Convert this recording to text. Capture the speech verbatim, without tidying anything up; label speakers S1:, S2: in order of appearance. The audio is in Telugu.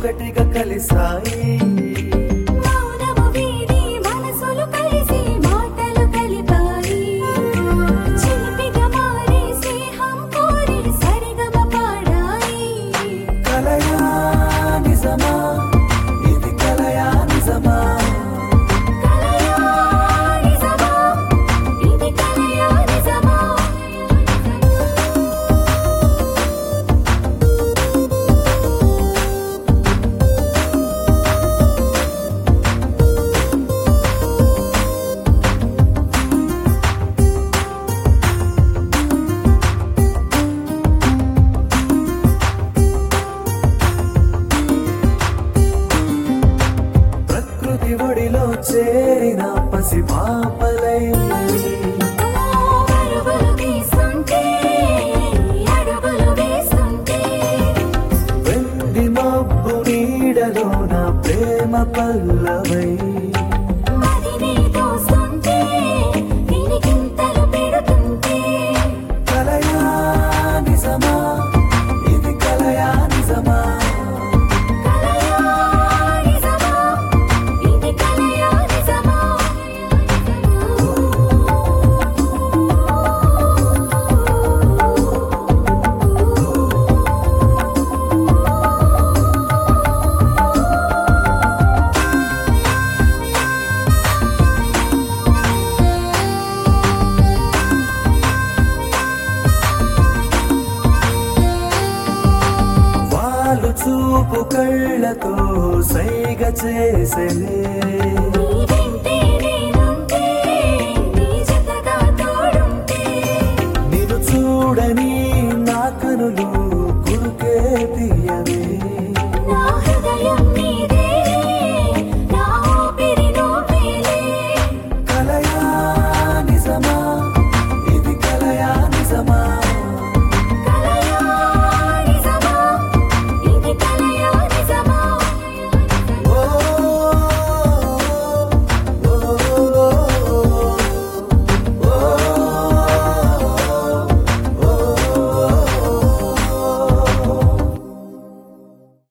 S1: ఒకటిగా కలిసాయి.
S2: మౌనము వీడి మనసులు కలిసి మాటలు కలిపాయి. చిలిపిగా మారి స్నేహం కోరి సరిగమ పాడాయి.
S1: కలయా నిజమా ఇది కలయా నిజమా
S2: కలయా నిజమా ఇది కలయా నిజమా.
S1: ప్రకృతి ఒడిలో చేరిన పసి పాపలై
S2: అడుగులు తీస్తుంటే అడుగులు వేస్తుంటే
S1: వెండి మబ్బు నీడలో నా ప్రేమ పల్లవై.
S2: మదిని తోస్తుంటే గిలిగింతలు పెడుతుంటే
S1: కలయా నిజమా ఇది కలయా నిజమా
S2: కలయా నిజమా ఇది కలయా నిజమా.
S1: వాళ్ళు చూపు కళ్ళతో సైగ చేసెలే.
S2: నీ వెంటే నేనుంటే నీ జతగా తోడుంటే
S1: నిన్ను చూడని నా కనులు